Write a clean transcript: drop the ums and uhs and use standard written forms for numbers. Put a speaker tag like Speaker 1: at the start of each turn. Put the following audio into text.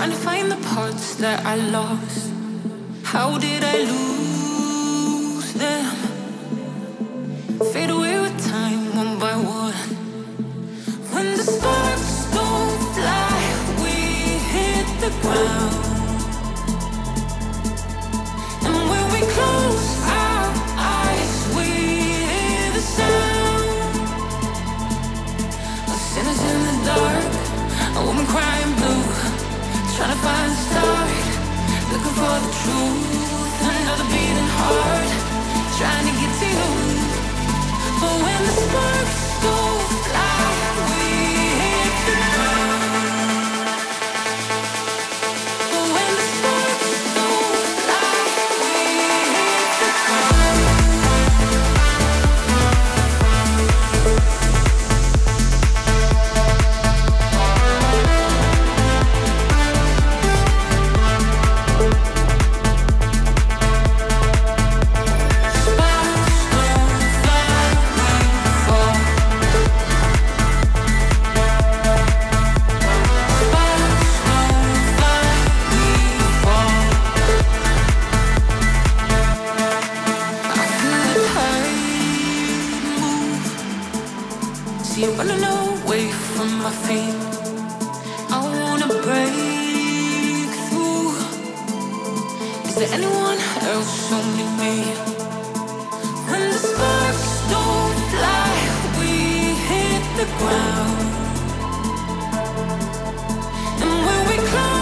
Speaker 1: Trying to find the parts that I lost. How did I lose them? Fade away with time, one by one. When the sparks don't fly, we hit the ground. And when we close our eyes, we hear the sound of sinners in the dark, a woman crying blue, trying to find a start, looking for the truth. Another beating heart, trying to get to you. But when the sparks don't fly, we hit the ground. But when the sparks don't fly, we hit the ground. You're running away from my feet. I wanna break through. Is there anyone else, only me? When the sparks don't fly, we hit the ground. And when we close